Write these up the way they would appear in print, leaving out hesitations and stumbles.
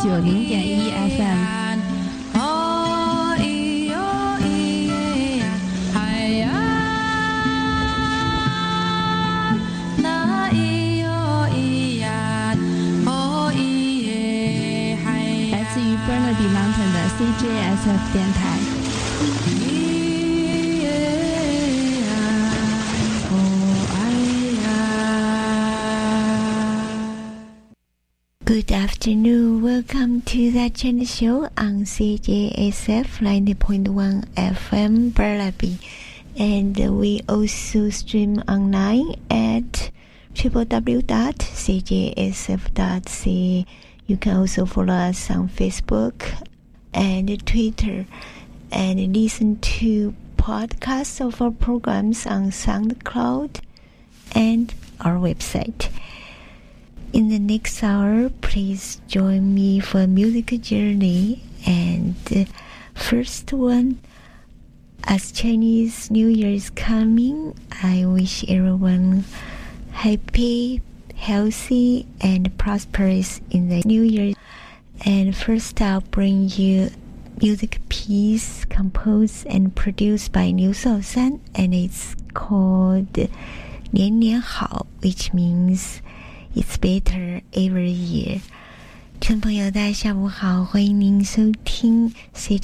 90.1 FM。Burnaby Mountain 的 CJSF 电台。 Good afternoon. Welcome to the Channel Show on CJSF 90.1 FM Burnaby, and we also stream online at www.cjsf.ca. You can also follow us on Facebook and Twitter and listen to podcasts of our programs on SoundCloud and our website. In the next hour, please join me for a music journey. And first one, as Chinese New Year is coming, I wish everyone happy, healthy and prosperous in the new year. And first I'll bring you music piece composed and produced by Liu Shaosan, and it's called 年年好, which means it's better every year. 听众朋友大家下午好，欢迎您收听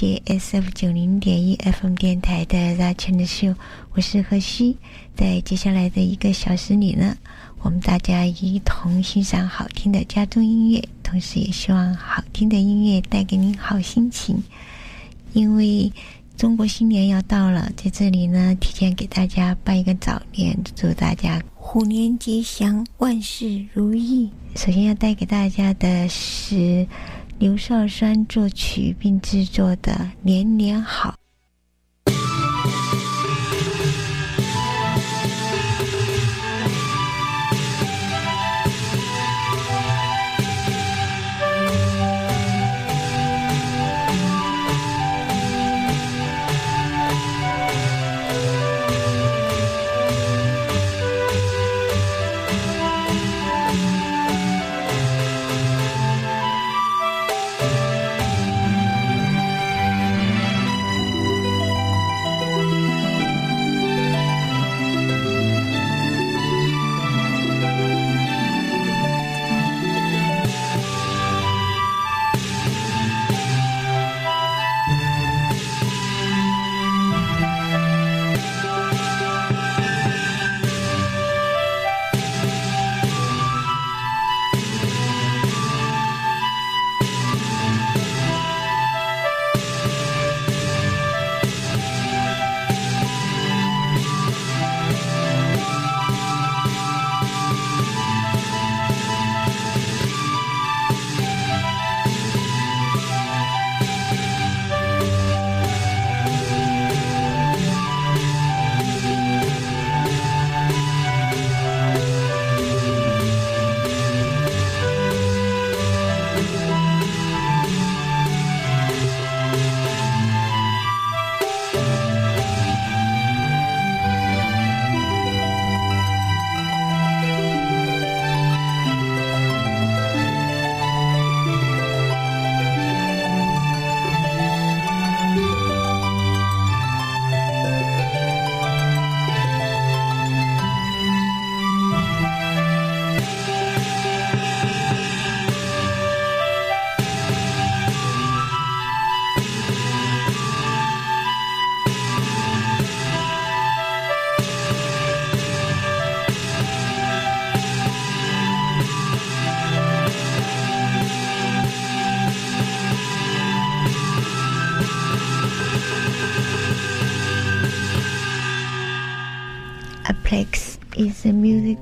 CJSF 90.1 FM 电台的 The Channel Show， 我是何西。在接下来的1个小时里呢，我们大家一同欣赏好听的家中音乐，同时也希望好听的音乐带给您好心情。因为中国新年要到了，在这里呢提前给大家拜一个早年，祝大家虎年吉祥，万事如意。首先要带给大家的是刘少山作曲并制作的《年年好》。Aplex is a music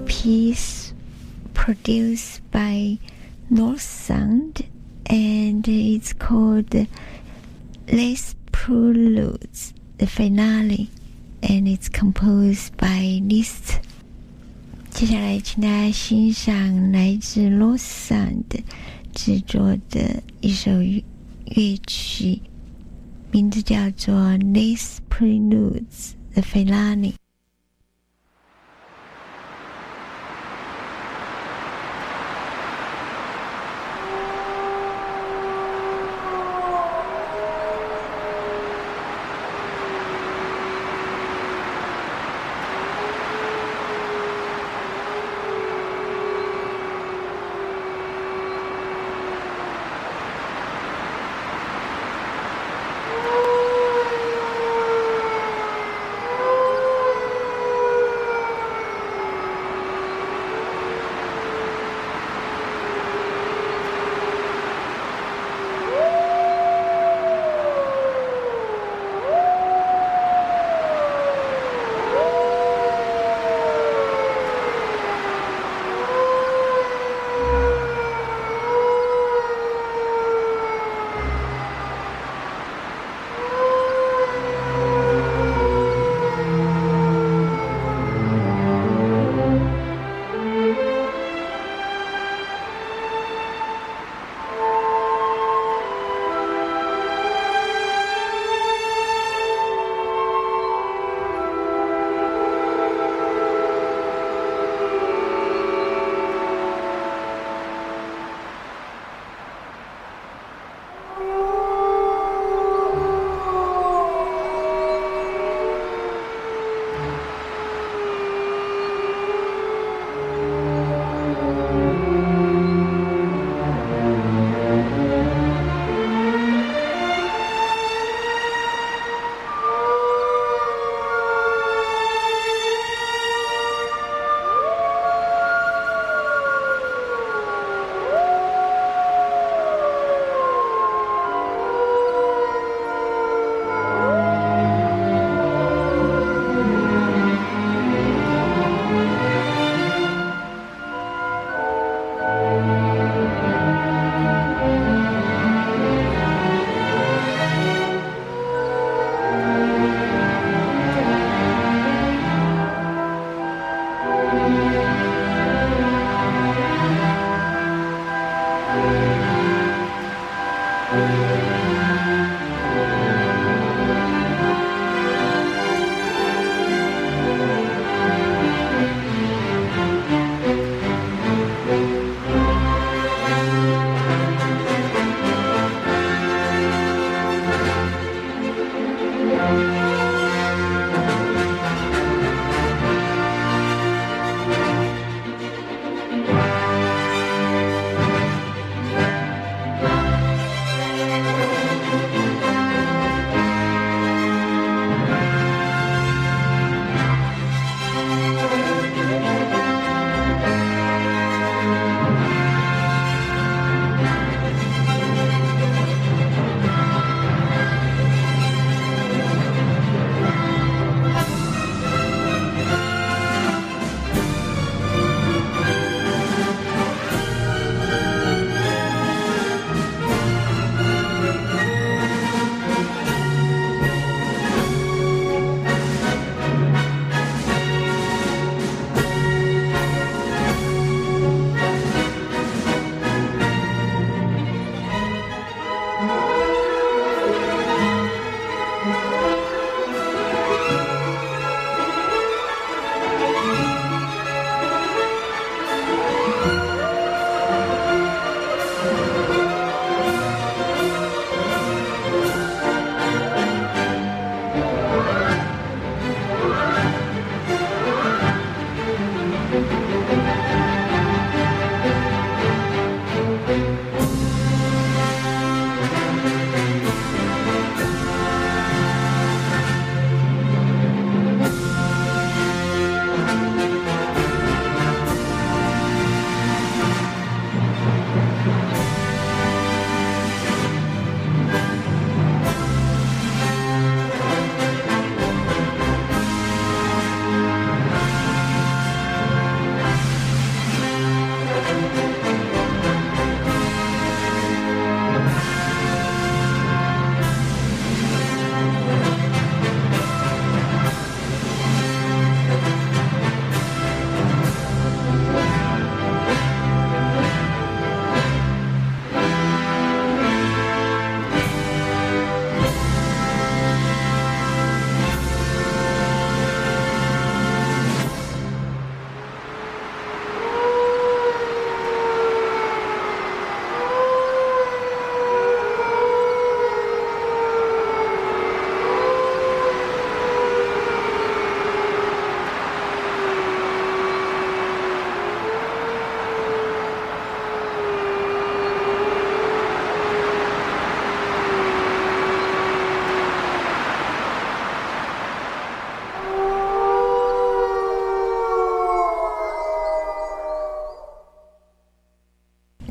piece produced by North Sound, and it's called Les Preludes, the finale, and it's composed by Liszt. 接下来请大家欣赏来自 North Sound 制作的一首乐曲，名字叫做 Les Preludes, the finale。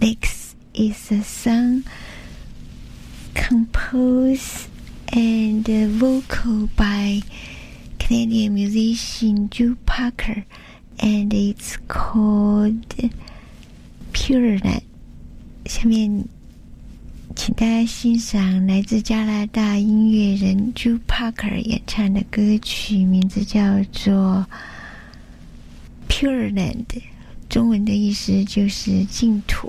Next is a song composed and vocal by Canadian musician Joe Parker, and it's called Pure Land. 下面请大家欣赏来自加拿大音乐人 Joe Parker 演唱的歌曲，名字叫做 Pure Land， 中文的意思就是净土。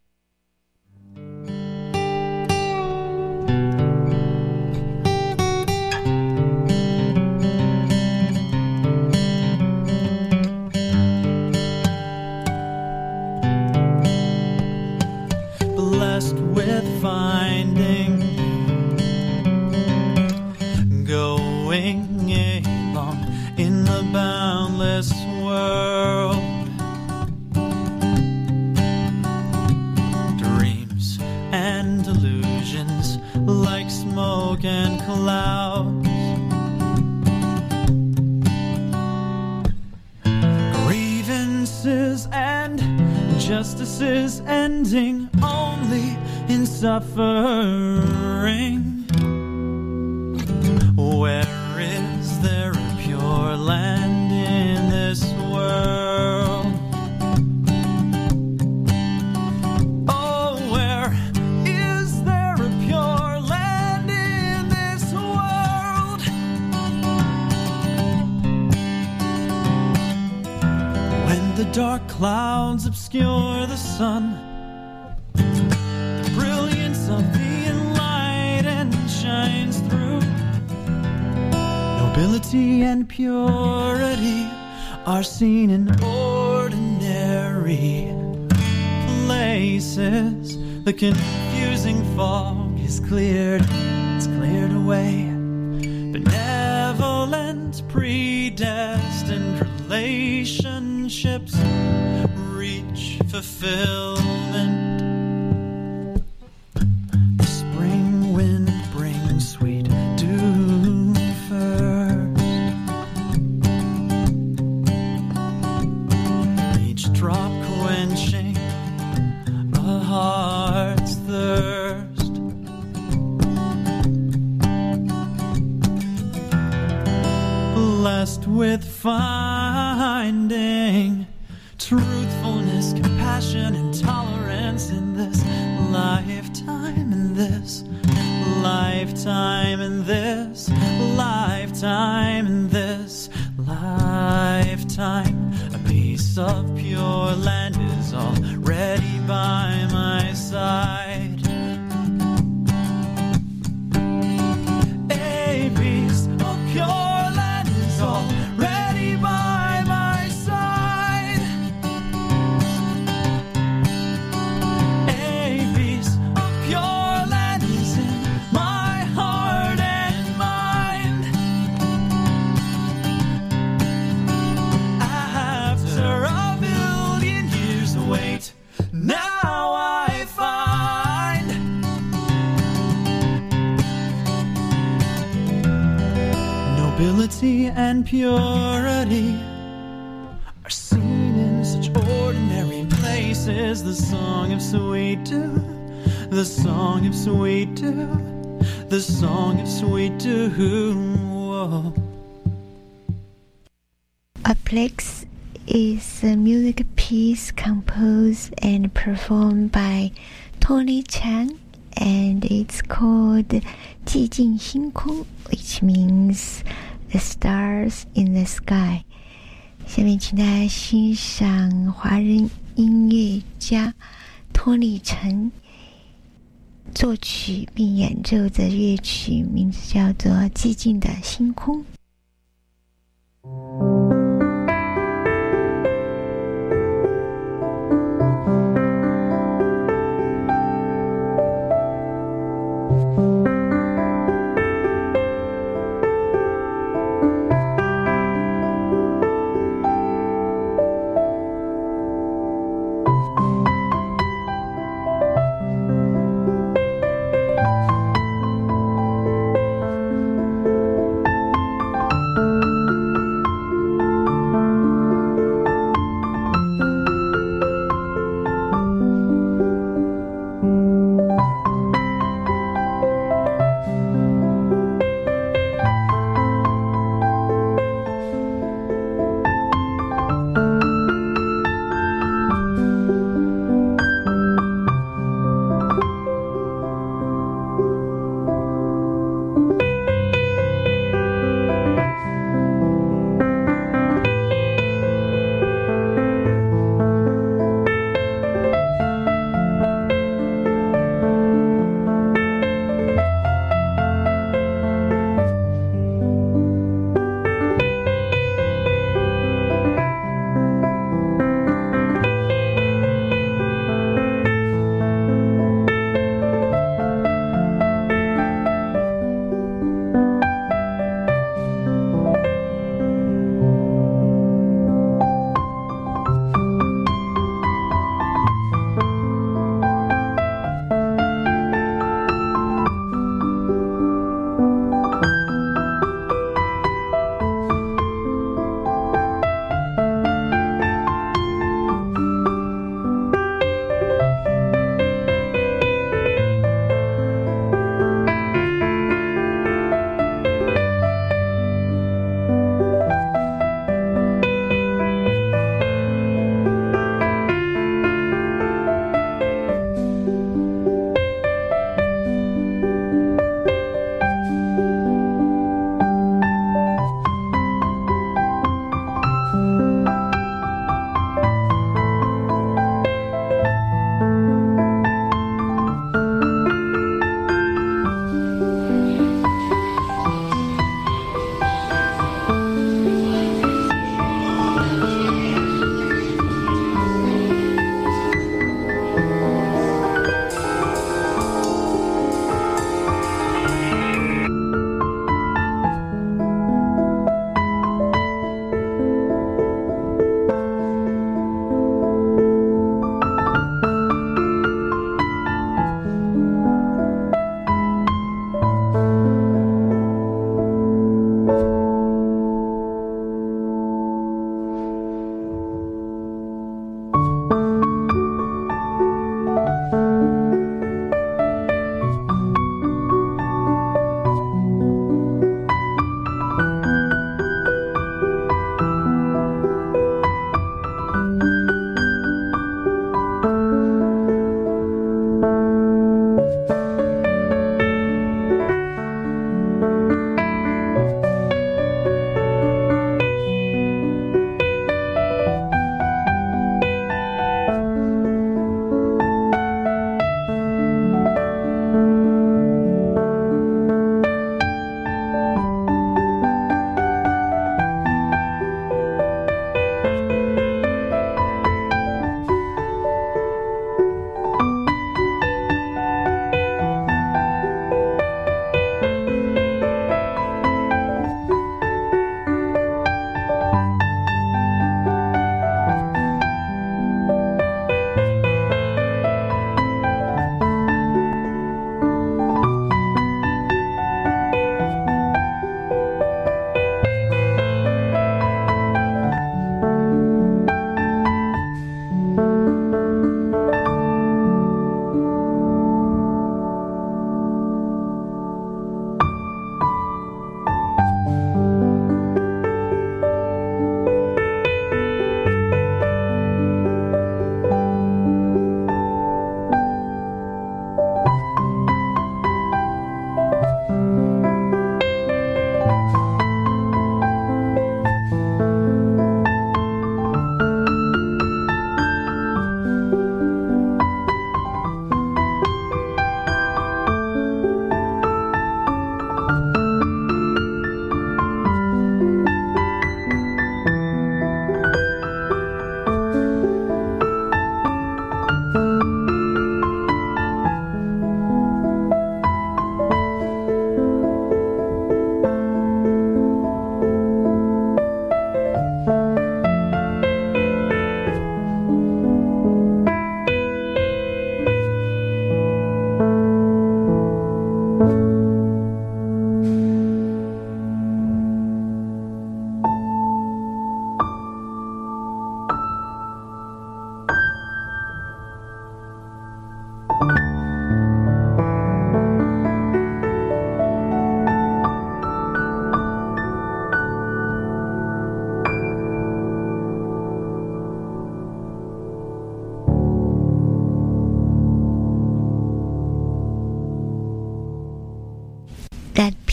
Justices ending only in suffering. Where is there a pure land in this world? Oh, where is there a pure land in this world? When the dark clouds obscure the sun, the brilliance of the enlightened shines through. Nobility and purity are seen in ordinary places. The confusing fog is cleared, it's cleared away. Benevolent, predestined relationships reach fulfillment. The spring wind brings sweet dew first. Each drop quenching a heart's thirst. Blessed with finding truthfulness, compassion, and tolerance in this lifetime, in this lifetime, in this lifetime, in this lifetime. A piece of pure land is already by my side. A piece of pure land is already by my side. A piece of pure land is in my heart and mind. After a billion years wait, now I find nobility and purity are seen in such ordinary places. The song of sweet dew, the song of sweet dew, the song of sweet dew. Whoa. Aplex is a music piece composed and performed by Tony Chang, and it's called 寂静星空, which means the stars in the sky. 下面请大家欣赏华人音乐家托尼陈作曲并演奏的乐曲，名字叫做《寂静的星空》。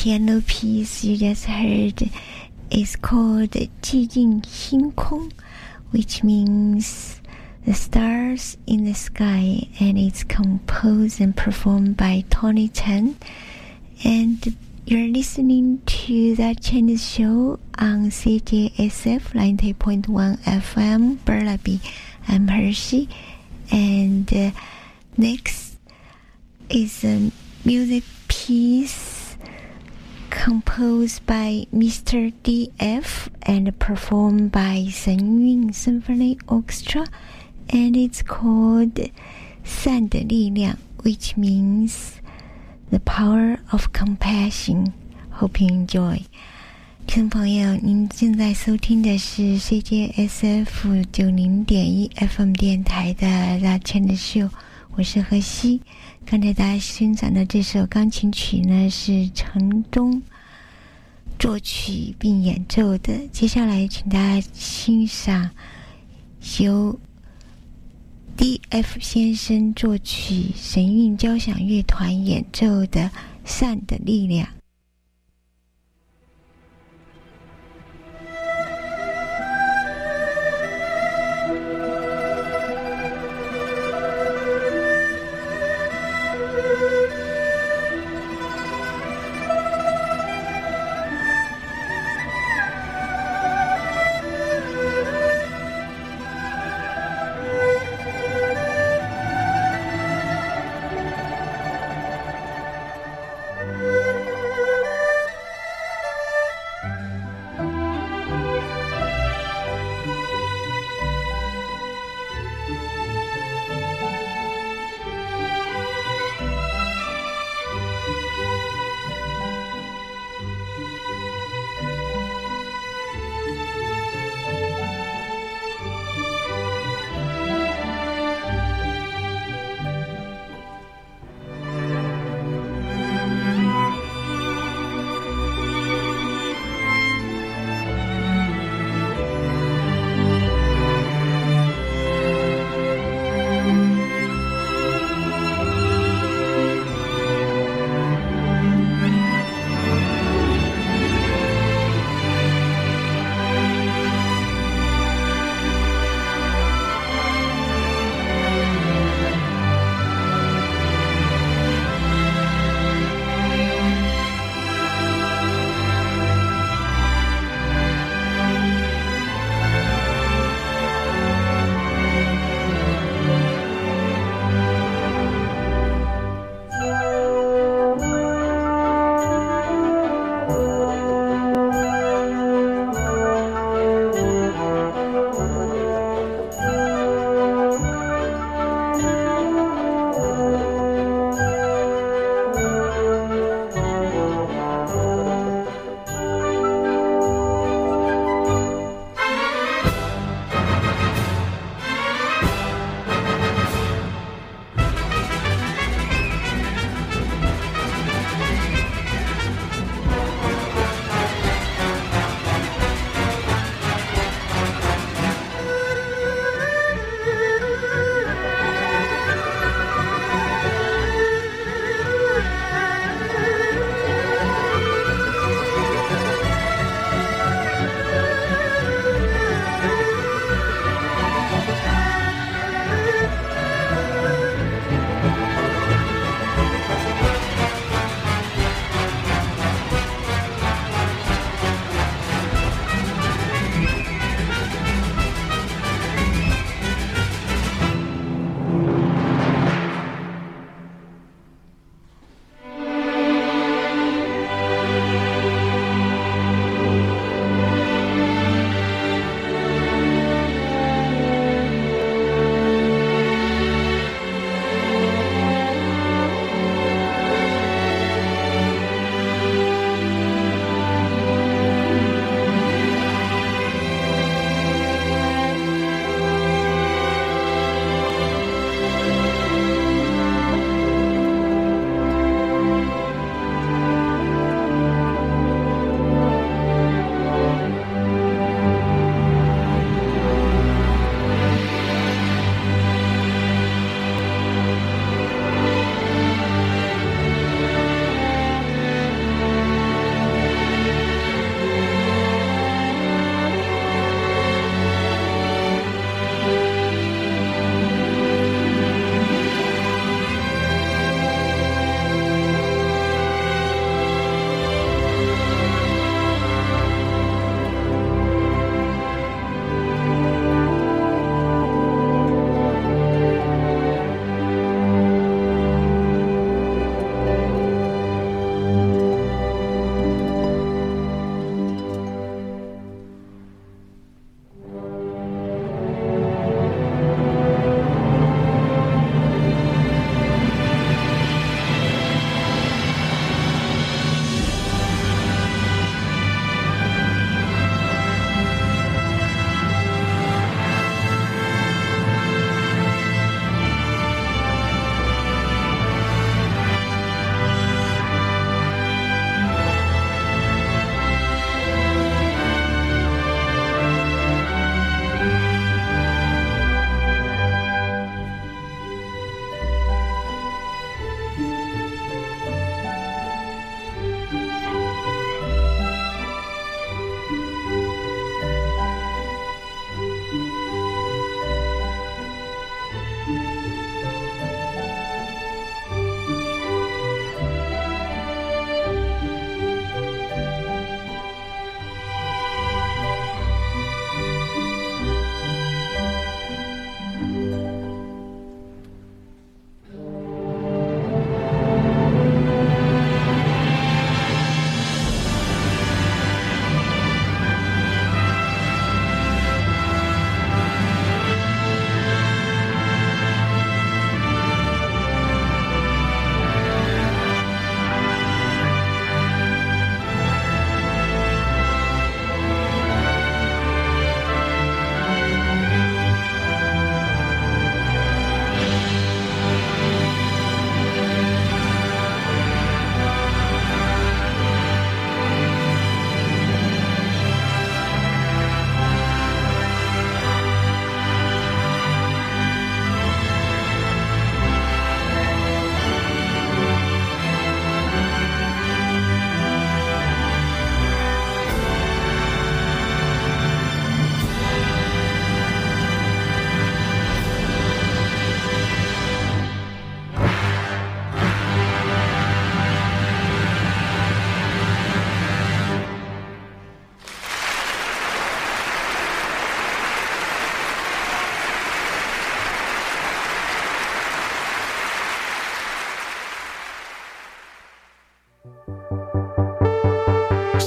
piano piece you just heard is called 寂静星空, which means the stars in the sky, and it's composed and performed by Tony Chen. And you're listening to that Chinese show on CJSF 90.1 FM, Burnaby. I'm Hershey. And next is a music piece composed by Mr. D.F. and performed by Shen Yun Symphony Orchestra. And it's called 善的力量, which means the power of compassion. Hope you enjoy. 听众朋友，您正在收听的是 CJSF 90.1 FM 电台的《Chinese Show》，我是何西。刚才大家欣赏的这首钢琴曲呢，是陈东作曲并演奏的。接下来请大家欣赏由D.F. 先生作曲，神韵交响乐团演奏的《善的力量》。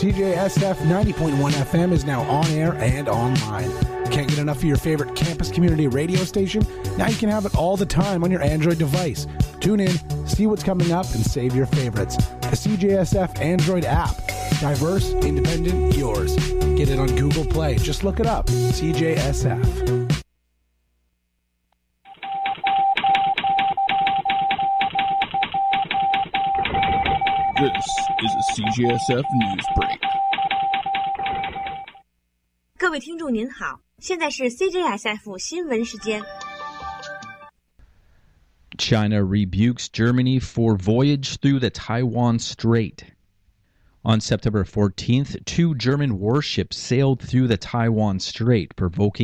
CJSF 90.1 FM is now on air and online. Can't get enough of your favorite campus community radio station? Now you can have it all the time on your Android device. Tune in, see what's coming up, and save your favorites. The CJSF Android app. Diverse, independent, yours. Get it on Google Play. Just look it up. CJSF. This is a CJSF News Break. 各位听众您好，现在是 CJSF 新闻时间。 China rebukes Germany for voyage through the Taiwan Strait. On September 14th, 2 German warships sailed through the Taiwan Strait, provoking